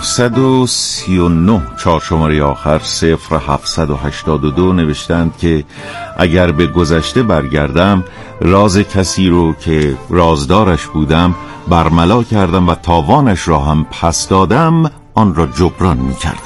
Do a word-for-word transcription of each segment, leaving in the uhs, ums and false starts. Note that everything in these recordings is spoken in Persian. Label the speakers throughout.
Speaker 1: و سی و نه چهار شماره آخر صفر هفتصد و هشتاد و دو نوشتند که اگر به گذشته برگردم راز کسی رو که رازدارش بودم برملا کردم و تاوانش را هم پس دادم آن را جبران می کردم.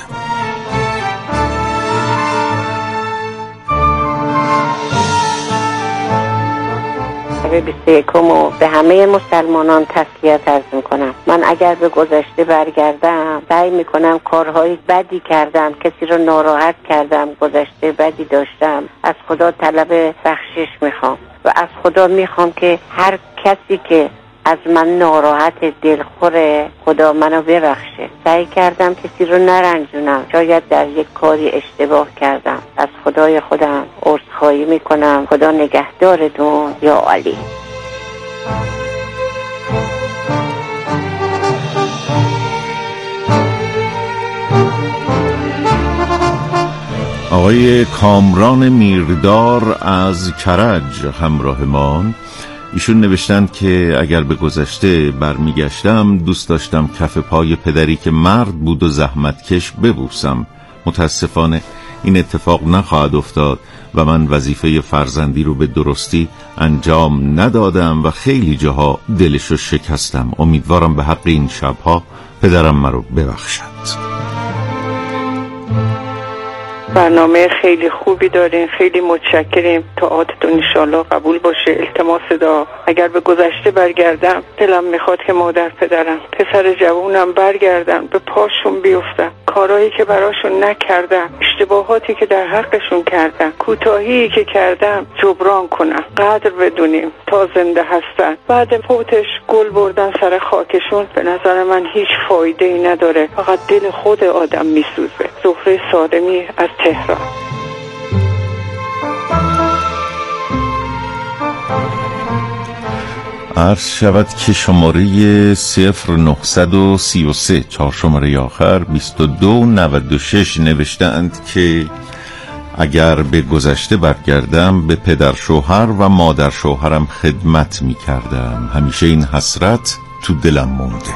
Speaker 2: به بیست و یکم و به همه مسلمانان تسلیت عرض میکنم. من اگر به گذشته برگردم سعی میکنم کارهای بدی کردم، کسی رو ناراحت کردم، گذشته بدی داشتم، از خدا طلب بخشش میخوام و از خدا میخوام که هر کسی که از من ناراحت دلخوره خدا منو ببخشه. سعی کردم کسی رو نرنجونم، شاید در یک کاری اشتباه کردم، از خدای خودم عذرخواهی میکنم. خدا نگهدارتون یا علی.
Speaker 1: آقای کامران میردار از کرج همراهمان، ایشون نوشتند که اگر به گذشته برمیگشتم دوست داشتم کف پای پدری که مرد بود و زحمتکش ببوسم. متاسفانه این اتفاق نخواهد افتاد و من وظیفه فرزندی رو به درستی انجام ندادم و خیلی جاها دلشو شکستم. امیدوارم به حق این شبها پدرم مرا ببخشد.
Speaker 3: برنامه خیلی خوبی دارین، خیلی متشکریم. دعاتتون انشالله قبول باشه. التماس دعا اگر به گذشته برگردم دلم میخواد که مادر پدرم پسر جوونم برگردن به پاشون بیفتن، کارهایی که براشون نکردم، اشتباهاتی که در حقشون کردم، کوتاهی که کردم جبران کنم، قدر بدونیم تا زنده هستن. بعد فوتش گل بردن سر خاکشون به نظر من هیچ فایده ای نداره، فقط دل خود آدم میسوزه. زهره سالمی از تهران.
Speaker 1: عرض شود که شماره صفر نهصد و سی و سه چهار شماره آخر بیست و دو نود و شش نوشتند که اگر به گذشته برگردم به پدر شوهر و مادر شوهرم خدمت می کردم. همیشه این حسرت تو دلم مونده.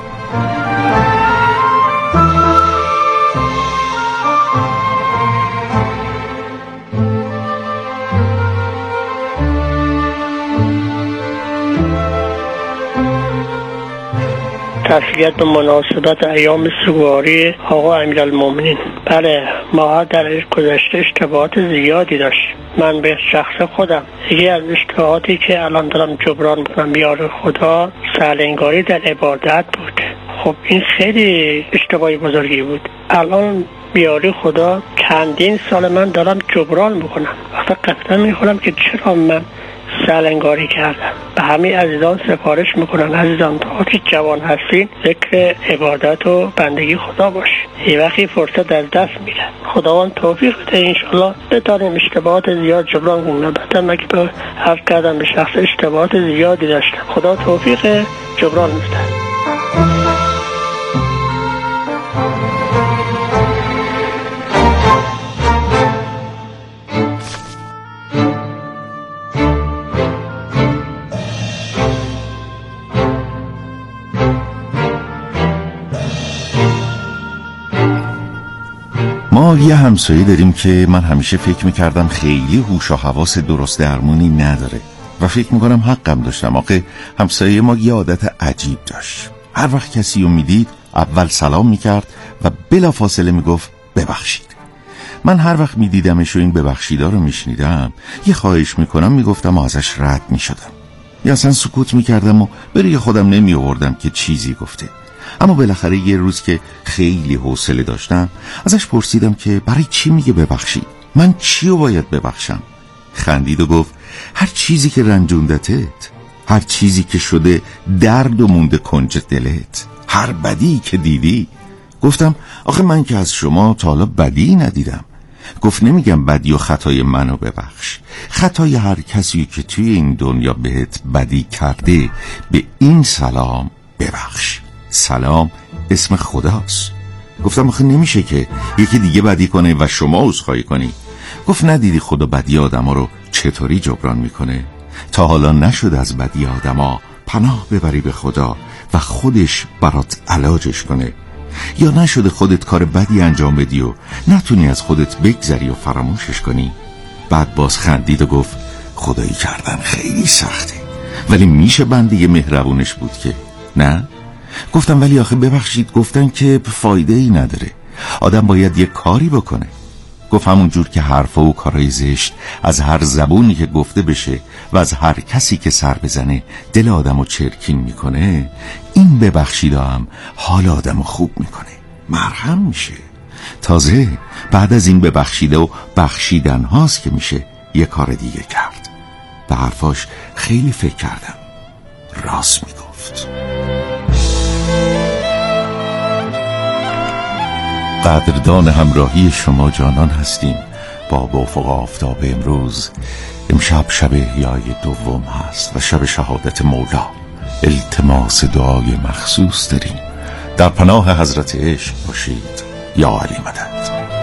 Speaker 4: تسلیت به مناسبت ایام سوگواری آقا امیرالمومنین. بله، ما در گذشته اشتباهات زیادی داشتیم. من به شخص خودم یکی از اشتباهاتی که الان دارم جبران میکنم یار خدا سهلنگاری در عبادت بود. خب این خیلی اشتباهی بزرگی بود. الان بیاری خدا چندین سال من دارم جبران میکنم. وقتا قطعا میخورم که چرا من سهلنگاری کردم. به همه عزیزان سفارش میکنم، عزیزان تا که جوان هستین ذکر عبادت و بندگی خدا باش. یه وقتی فرصت از دست میره. خداوند توفیق بده انشالله بتونیم اشتباهات زیاد جبران کنیم. البته من که به حرف کردم به شخص اشتباهات زیادی داشتم. خدا توفیق جبران بده.
Speaker 1: ما یه همسایه داریم که من همیشه فکر میکردم خیلی هوش و حواس درست درمونی نداره و فکر میکنم حقم داشتم. آخه همسایه ما یه عادت عجیب داشت. هر وقت کسی رو میدید اول سلام میکرد و بلافاصله میگفت ببخشید. من هر وقت میدیدمش و این ببخشیدا رو میشنیدم یه خواهش میکنم میگفتم و ازش رد میشدم یا اصلا سکوت میکردم و بروی خودم نمیآوردم که چیزی گفته. اما بالاخره یه روز که خیلی حوصله داشتم ازش پرسیدم که برای چی میگه ببخشید؟ من چی رو باید ببخشم؟ خندید و گفت هر چیزی که رنجوندتت، هر چیزی که شده درد و مونده کنج دلت، هر بدی که دیدی. گفتم آخه من که از شما تا حالا بدی ندیدم. گفت نمیگم بدی و خطای منو ببخش، خطای هر کسی که توی این دنیا بهت بدی کرده به این سلام ببخش. سلام اسم خداست. گفتم آخه نمیشه که یکی دیگه بدی کنه و شما عذرخواهی کنی. گفت ندیدی خدا بدی آدما رو چطوری جبران میکنه؟ تا حالا نشد از بدی آدما پناه ببری به خدا و خودش برات علاجش کنه. یا نشده خودت کار بدی انجام بدی و نتونی از خودت بگذری و فراموشش کنی؟ بعد باز خندید و گفت خدایی کردن خیلی سخته، ولی میشه بنده مهربونش بود که نه؟ گفتم ولی آخه ببخشید گفتن که فایده ای نداره، آدم باید یه کاری بکنه. گفت همون جور که حرفا و کارهای زشت از هر زبونی که گفته بشه و از هر کسی که سر بزنه دل آدمو چرکین میکنه، این ببخشید هم حال آدمو خوب میکنه، مرهم میشه. تازه بعد از این ببخشیده و بخشیدن هاست که میشه یه کار دیگه کرد. به حرفاش خیلی فکر کردم، راست میگفت. قدردان همراهی شما جانان هستیم با افق آفتاب امروز. امشب شب احیای دوم هست و شب شهادت مولا. التماس دعای مخصوص داریم. در پناه حضرت عشق باشید یا علی مدد.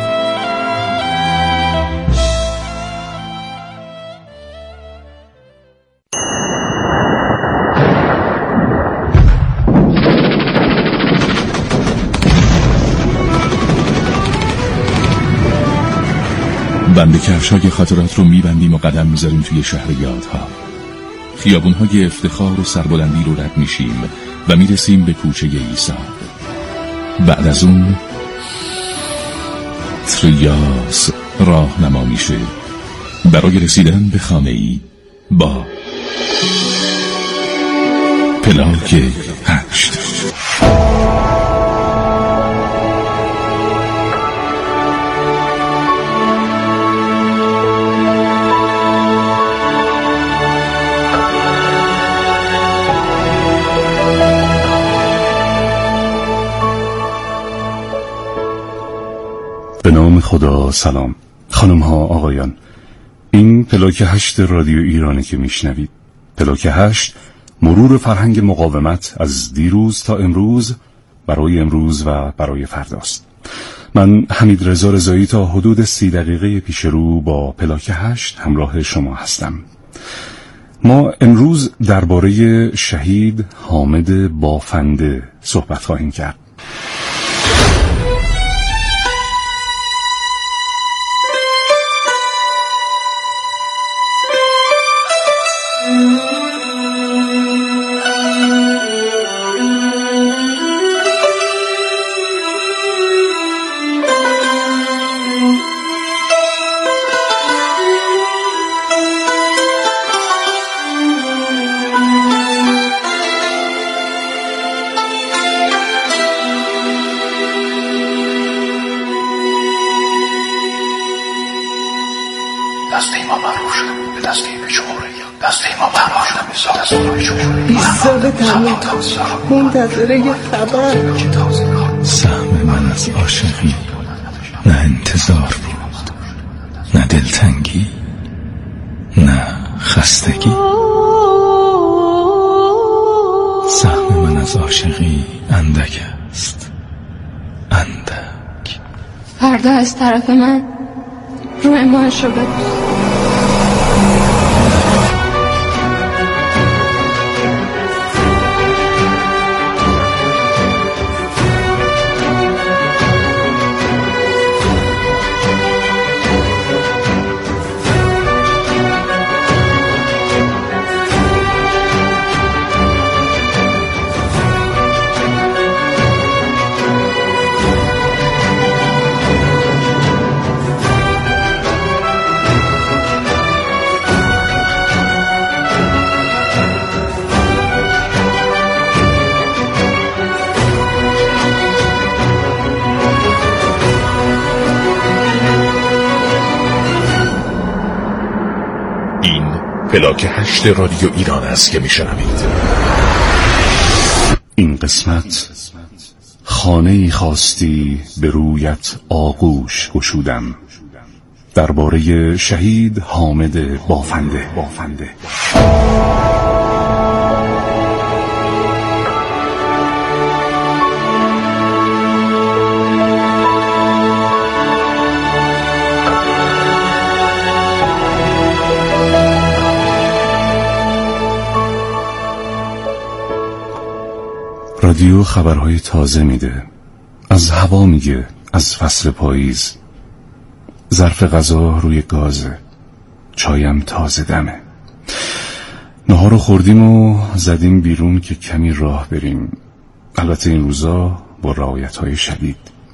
Speaker 5: بند کفشای خاطرات رو میبندیم و قدم میذاریم توی شهر یادها. خیابونهای افتخار و سربلندی رو رد میشیم و میرسیم به کوچه عیسی. بعد از اون تریاس راهنما میشه برای رسیدن به خانه ای با پلاک هشت.
Speaker 6: به نام خدا. سلام خانم ها آقایان، این پلاک هشت رادیو ایرانی که میشنوید. پلاک هشت مرور فرهنگ مقاومت از دیروز تا امروز، برای امروز و برای فرداست. من حمید رضا رضایی تا حدود سی دقیقه پیش رو با پلاک هشت همراه شما هستم. ما امروز درباره شهید حامد بافنده صحبت خواهیم کرد.
Speaker 7: منتظره یه خبر.
Speaker 5: سهم من از عاشقی نه انتظار بود، نه دلتنگی، نه خستگی. سهم من از عاشقی اندک است، اندک.
Speaker 8: فردا از طرف من رو ایمانش رو ببوس.
Speaker 5: پلاک هشت رادیو ایران است که میشنوید.
Speaker 6: این قسمت خانه ای خواستی به رویت آغوش گشودم، درباره شهید حامد بافنده. بافنده رادیو خبرهای تازه میده. از هوا میگه، از فصل پاییز. ظرف غذا روی گازه، چایم تازه دمه. نهار رو خوردیم و زدیم بیرون که کمی راه بریم. البته این روزا با رعایت‌های شدید.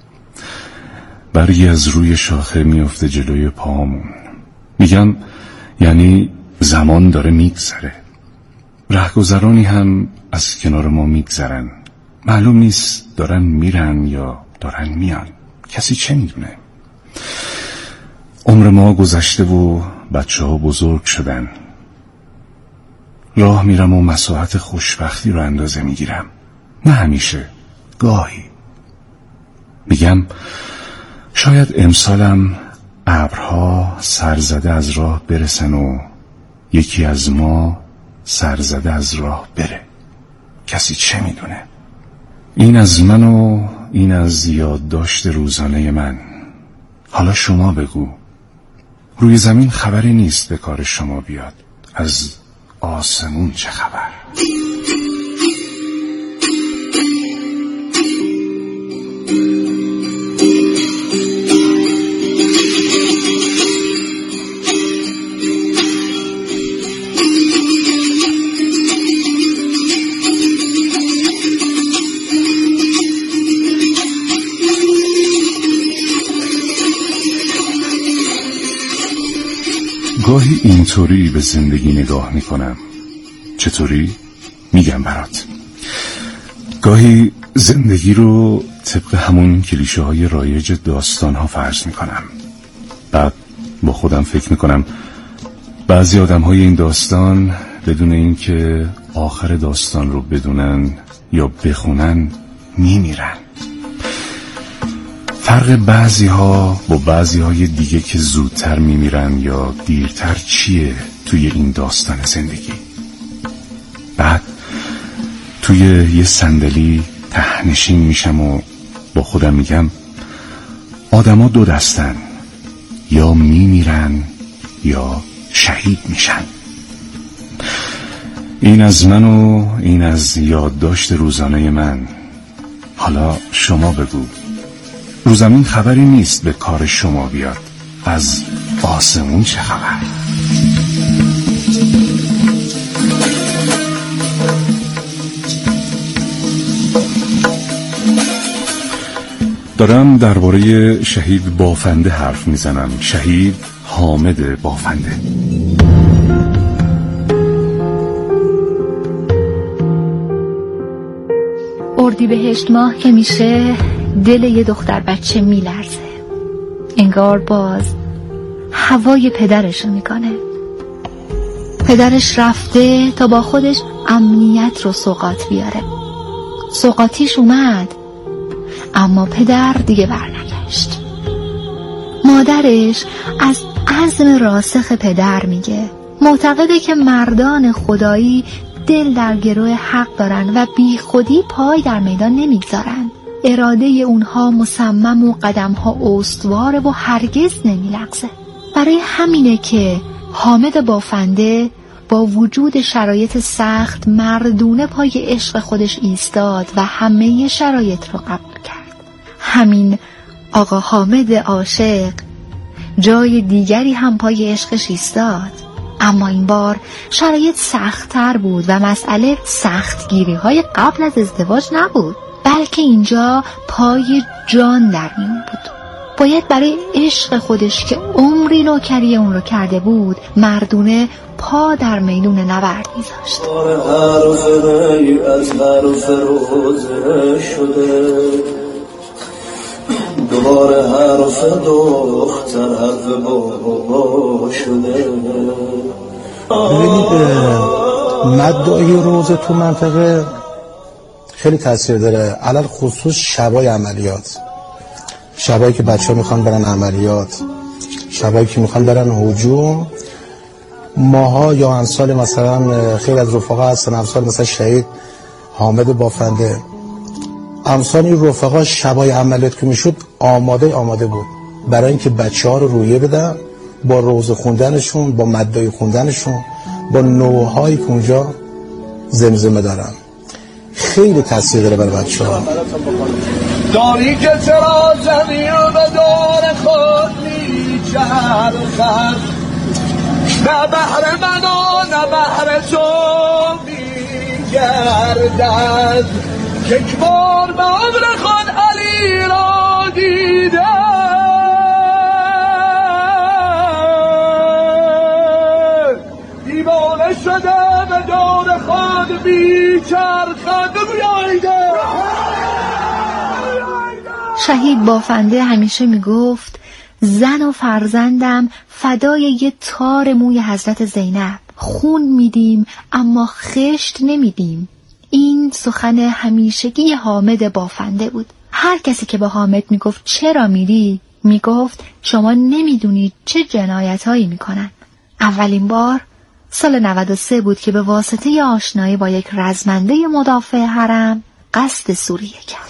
Speaker 6: برگی از روی شاخه میفته جلوی پامون. میگم یعنی زمان داره میگذره. رهگذرانی هم از کنار ما میگذرن. معلوم نیست دارن میرن یا دارن میان. کسی چه میدونه؟ عمر ما گذشته و بچه ها بزرگ شدن. راه میرم و مساحت خوشبختی رو اندازه میگیرم. نه همیشه، گاهی. میگم شاید امسالم ابرها سرزده از راه برسن و یکی از ما سرزده از راه بره. کسی چه میدونه؟ این از من و این از یادداشت روزانه من. حالا شما بگو، روی زمین خبری نیست به کار شما بیاد، از آسمون چه خبر؟ گاهی اینطوری به زندگی نگاه میکنم. چطوری؟ میگم برات. گاهی زندگی رو طبق همون کلیشه های رایج داستان ها فرض میکنم. بعد با خودم فکر میکنم بعضی آدم های این داستان بدون این که آخر داستان رو بدونن یا بخونن میمیرن. فرق بعضی ها با بعضی های دیگه که زودتر میمیرن یا دیرتر چیه توی این داستان زندگی؟ بعد توی یه صندلی تهنشین میشم و با خودم میگم آدم ها دو دستن، یا میمیرن یا شهید میشن. این از من و این از یادداشت روزانه من. حالا شما بگو، رو زمین خبری نیست به کار شما بیاد، از آسمون چه خبر؟ دارم درباره شهید بافنده حرف میزنم. شهید حامد بافنده.
Speaker 9: اردیبهشت ماه که میشه دل یه دختر بچه میلرزه. انگار باز هوای پدرشو میکنه. پدرش رفته تا با خودش امنیت رو سوغات بیاره. سوغاتیش اومد، اما پدر دیگه برنگشت. مادرش از عزم راسخ پدر میگه، معتقده که مردان خدایی دل در گروه حق دارن و بی خودی پای در میدان نمیگذارن. اراده اونها مصمم و قدمها استواره و هرگز نمیلغزه. برای همینه که حامد بافنده با وجود شرایط سخت مردونه پای عشق خودش ایستاد و همه شرایط رو قبول کرد. همین آقا حامد عاشق جای دیگری هم پای عشقش ایستاد، اما این بار شرایط سخت‌تر بود و مسئله سختگیری های قبل از ازدواج نبود، بلکه اینجا پای جان در میون بود. باید برای عشق خودش که عمری نوکری اون رو کرده بود مردونه پا در میدون نبرد میذاشت.
Speaker 10: از حرف روزه شده دوباره حرف دختر حرف بابا شده.
Speaker 11: ببینید مدعای روزه تو منطقه خیلی تاثیر داره، علل خصوص شبای عملیات، شبایی که بچه ها میخوان برن عملیات، شبایی که میخوان برن هجوم. ماها یا امثال مثلا خیلی از رفقا هستن، امثال مثلا شهید حامد بافنده، امثال این رفقا شبای عملیات که میشد آماده آماده بود برای اینکه بچه ها رو رویه بدن با روزه خوندنشون، با مدعای خوندنشون، با نوعهایی که اونجا زمزمه دارن. خیلی تاثیر داره برای بچه ها.
Speaker 7: داری که چرا زمین به دور خود میچرخد، نه بهر من و نه بهر تو میگردد، یک بار به عمر خود علی را دیده، دیوانه شده به دور خود میچرخد. بگویایده
Speaker 9: شهید بافنده همیشه میگفت زن و فرزندم فدای یه تار موی حضرت زینب، خون میدیم اما خشت نمیدیم. این سخن همیشگی حامد بافنده بود. هر کسی که به حامد میگفت چرا میری، میگفت شما نمیدونید چه جنایتایی میکنن. اولین بار سال نود و سه بود که به واسطه آشنایی با یک رزمنده مدافع حرم قصد سوریه کرد.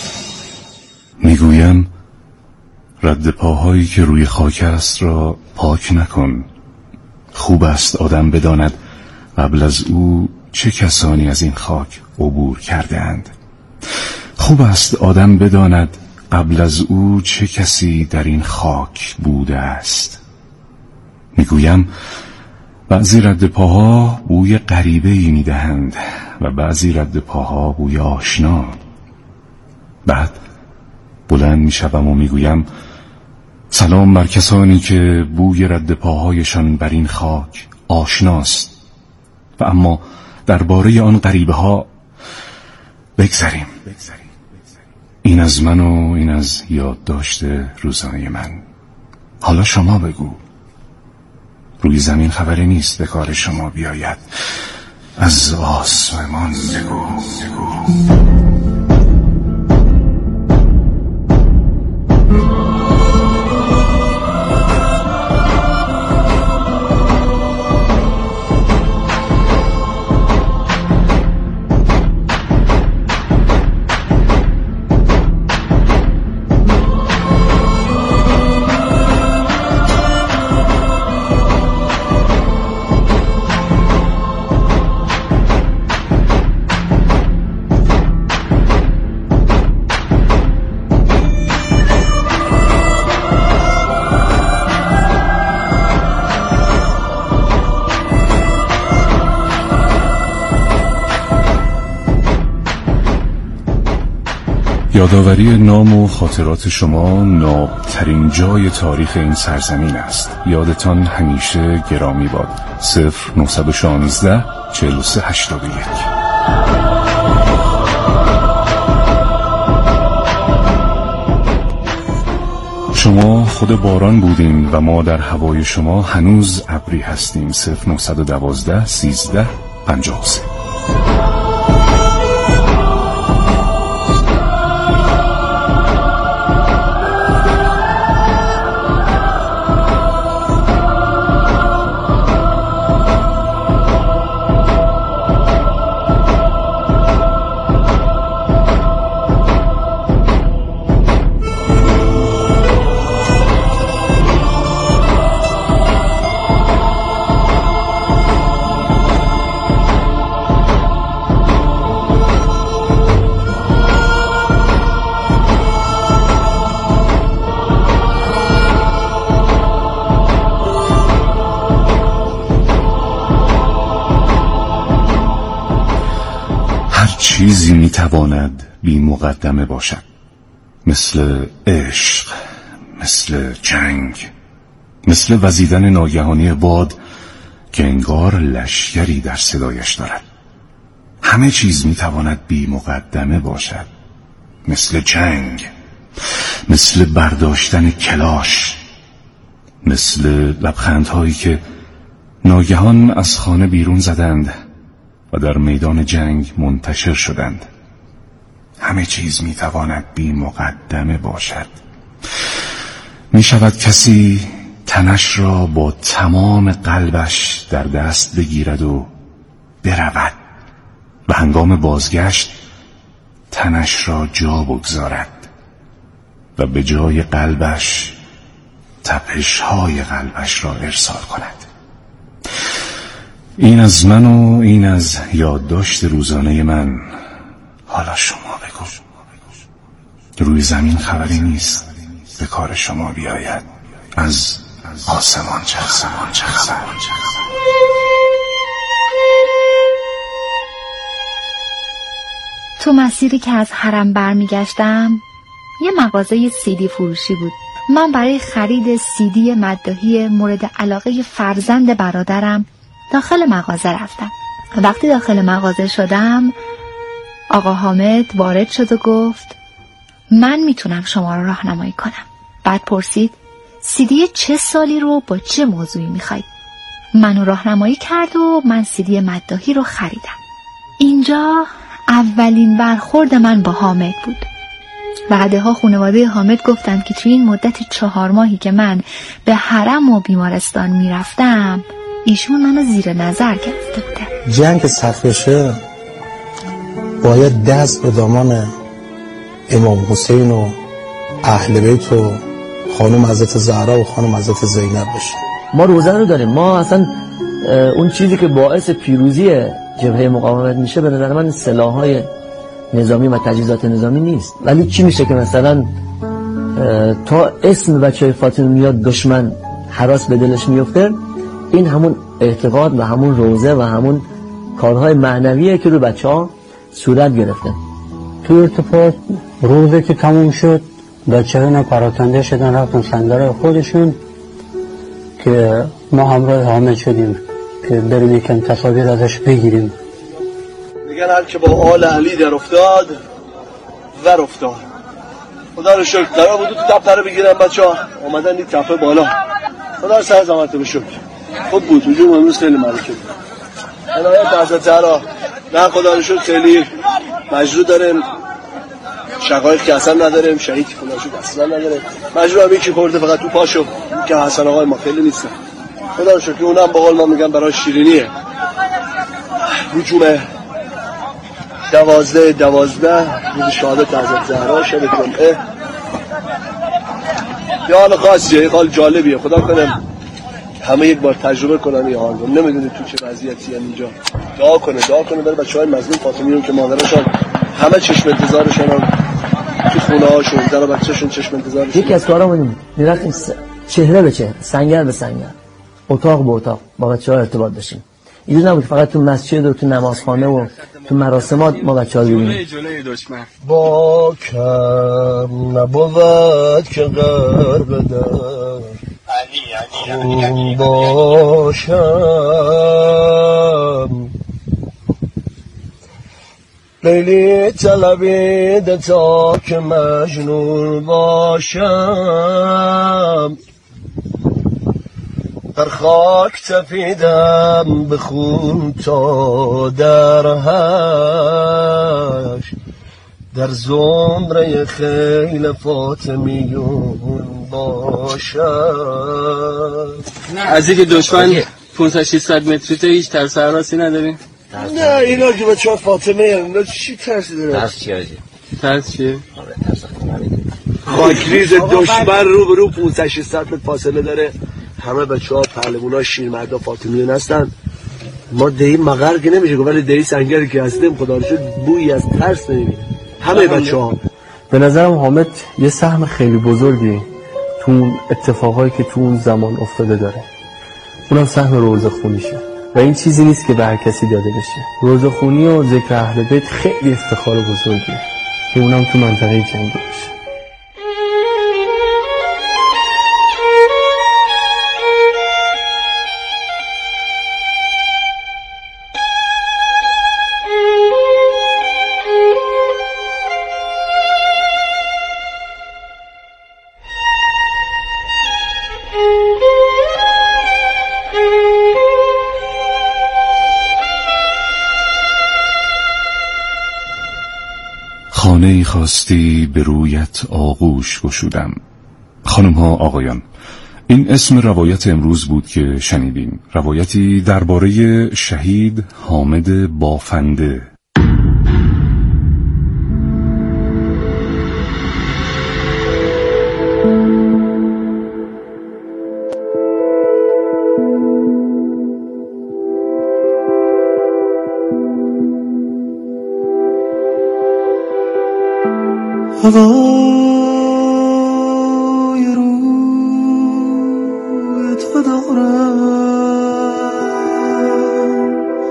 Speaker 6: میگویم رد پاهایی که روی خاک است را پاک نکن. خوب است آدم بداند قبل از او چه کسانی از این خاک عبور کرده اند. خوب است آدم بداند قبل از او چه کسی در این خاک بوده است. میگویم بعضی رد پاها بوی غریبه‌ای میدهند و بعضی رد پاها بوی آشنا. بعد بلند میشوم و میگویم سلام بر کسانی که بوی رد پاهایشان بر این خاک آشناست و اما درباره آن غریبه ها بگذریم. این از من و این از یادداشت روزانه من. حالا شما بگو. روی زمین خبری نیست به کار شما بیاید، از آسمان بگو بگو یادآوری نام و خاطرات شما نابترین جای تاریخ این سرزمین است. یادتان همیشه گرامی باد. صفر نهصد و شانزده چهل و سه هشتاد و یک. شما خود باران بودین و ما در هوای شما هنوز ابری هستیم. صفر نهصد و دوازده سیزده پنجاه و سه. چیزی میتواند بی مقدمه باشد، مثل عشق، مثل جنگ، مثل وزیدن ناگهانی باد که انگار لشکری در صدایش دارد. همه چیز میتواند بی مقدمه باشد، مثل جنگ، مثل برداشتن کلاش، مثل لبخندهایی که ناگهان از خانه بیرون زدند و در میدان جنگ منتشر شدند. همه چیز میتواند بی مقدمه باشد. میشود کسی تنش را با تمام قلبش در دست بگیرد و برود و هنگام بازگشت تنش را جا بگذارد و به جای قلبش تپش‌های قلبش را ارسال کند. این از من و این از یادداشت روزانه من. حالا شما بگو. روی زمین خبری نیست به کار شما بیاید. از آسمان چه خبر؟ چه خبر؟
Speaker 9: تو مسیری که از حرم برمیگشتم یه مغازه سیدی فروشی بود. من برای خرید سیدی مداحی مورد علاقه فرزند برادرم داخل مغازه رفتم. وقتی داخل مغازه شدم آقا حامد وارد شد و گفت من میتونم شما رو راهنمایی کنم. بعد پرسید سیدی چه سالی رو با چه موضوعی میخواید؟ منو راهنمایی کرد و من سیدی مداحی رو خریدم. اینجا اولین برخورد من با حامد بود. بعدها خانواده حامد گفتن که توی این مدت چهار ماهی که من به حرم و بیمارستان میرفتم ایشون منو زیر نظر گرفته بوده.
Speaker 11: جنگ سخت بشه باید دست به دامان امام حسین و اهل بیت و خانم حضرت زهرا و خانم حضرت زینب بشه.
Speaker 12: ما روزن رو داریم. ما اصلا اون چیزی که باعث پیروزی جبهه مقاومت میشه به نظر من سلاح‌های نظامی و تجهیزات نظامی نیست. ولی چی میشه که مثلا تا اسم بچه فاطمه میاد دشمن هراس به دلش میفته؟ این همون اعتقاد و همون روزه و همون کارهای معنویه که رو بچه ها صورت گرفته.
Speaker 13: تو ارتفاع روزه که تموم شد بچه ها پراکنده شدن رفتن سنگرهای خودشون که ما همراه حامد شدیم که بریم یکم تصاویر ازش بگیریم.
Speaker 7: میگن هر که با آل علی در افتاد ور افتاد. خدا رو شکر قرار بود تو تپه رو بگیرن بچه ها اومدن این تپه بالا. خدا رو سر زحمت به شکر خوب بود. وجود امروز خیلی ملکه بود. عنایت حضرت زهرا نه خدا رو شکر خیلی مجروح داریم، شقایق که اصلا نداریم، شهید خدا رو شکر اصلا نداریم. مجروح هم یکی خورده فقط تو پاشو که حسن آقای ما خیلی نیستن. خدا رو شکر اونم با قول ما میگن برای شیرینیه. هجوم دوازده دوازده روز شهادت حضرت زهرا شب جمعه یه حال خاصیه، یه حال جالبیه. خدا کنم همه یک بار تجربه کنن یه حال رو. نمیدونی تو چه وضعیتی هم اینجا. دعا کنه دعا کنه برای بچه‌های مظلوم فاطمیون که مادرشون همه چشم انتظارشون هم تو خونه هاشون در بچه‌شون چشم انتظارشون.
Speaker 12: یکی از کارامون میرفتیم چهره به چهره، سنگر به سنگر، اتاق به اتاق با بچه‌ها ارتباط داشتیم. اینجوری نبود فقط تو مسجد و تو نمازخانه و تو مراسمات ما بچه‌ها رو ببینیم.
Speaker 7: جلوی دشمن با کم نبود که غرب در خون باشم لیلی طلبیده تا که مجنون باشم در خاک تپیدم به خون تا در هشت در زمره خیل فاطمیون باشد.
Speaker 14: از اینکه دشمن پانصد ششصد متری تو هیچ ترس حراسی نداریم؟
Speaker 7: نه اینا که بچه فاطمه اینا چی ترسی داره؟
Speaker 14: ترس چیه آجی؟ ترس چیه؟
Speaker 7: خاکریز دشمن رو به رو پانصد ششصد متر فاصله داره. همه بچه ها پهلوان ها شیرمردا فاطمیون هستن. ما دهی مغر که نمیشه ولی دهی سنگری که هستیم خدا رو شکر بویی از ترس نمیبینیم همه بچه ها.
Speaker 15: به نظرم حامد یه سهم خیلی بزرگی تو اون اتفاقایی که تو اون زمان افتاده داره. اونم سهم روزخونیشه و این چیزی نیست که به هر کسی داده بشه. روزخونی و ذکر اهل بیت خیلی افتخار بزرگیه که اونم تو منطقه جنگی بشه.
Speaker 6: خانه خواستی به رویت آغوش گشودم. خانم ها آقایان، این اسم روایت امروز بود که شنیدیم. روایتی درباره شهید حامد بافنده.
Speaker 10: هوای روی تو دارم،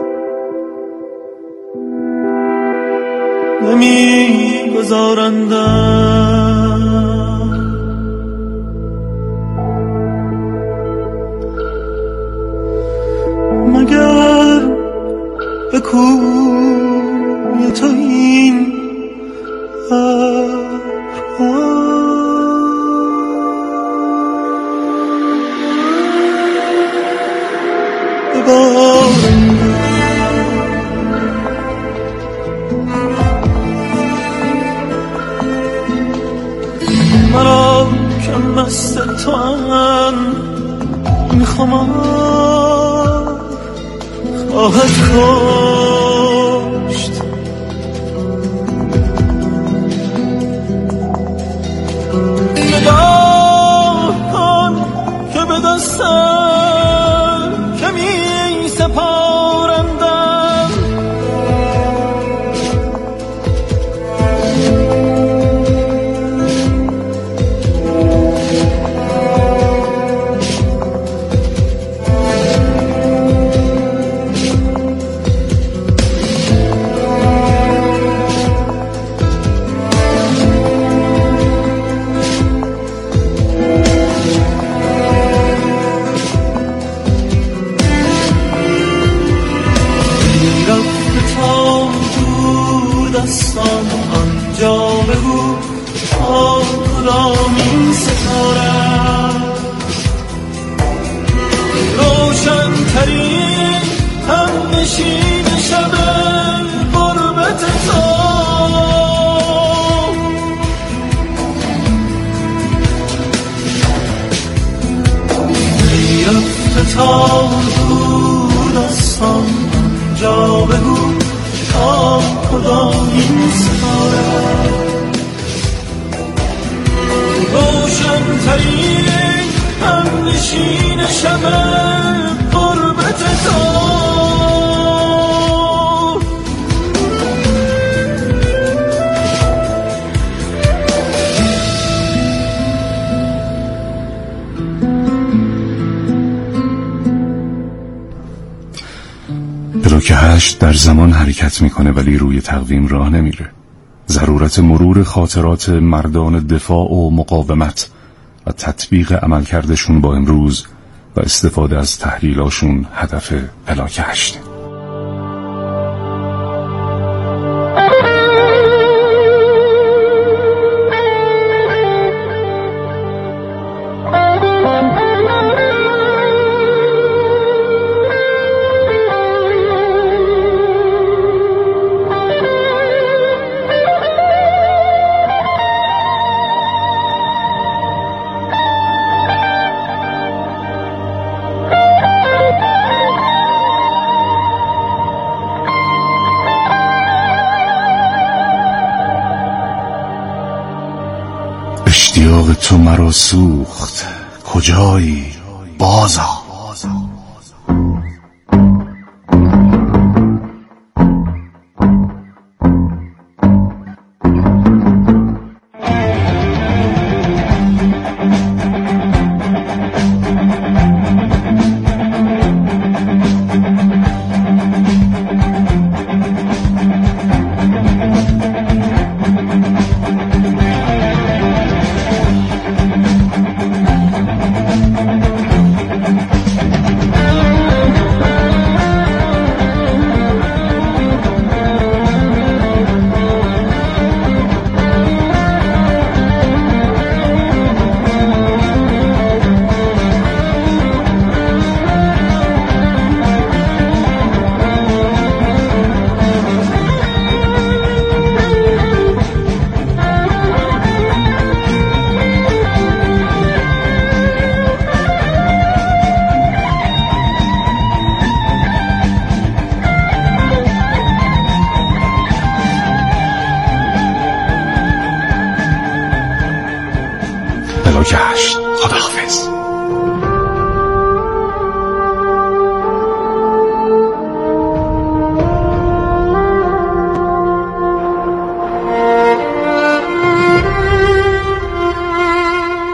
Speaker 10: نمی گذارندم مگر به کوی تو این مرا که مست تو هم این خمار خواهد کشت. نگاه کن که به دستم که می سپارندم، آنجا بگو تا کدامین ستاره روشن ترین هم نشین شب غربت تو، ای رفته تا دور دستان آنجا بگو تا کدامین ستاره روشن ترین هم نشین شب غربت تو.
Speaker 6: بلوک هشت در زمان حرکت میکنه ولی روی تقویم راه نمیره. ضرورت مرور خاطرات مردان دفاع و مقاومت و تطبیق عملکردشون با امروز و استفاده از تحلیلاشون هدف بلوک هشت. اشتیاق تو مرا سوخت، کجایی بازا؟ بلوک هشت. خداحافظ.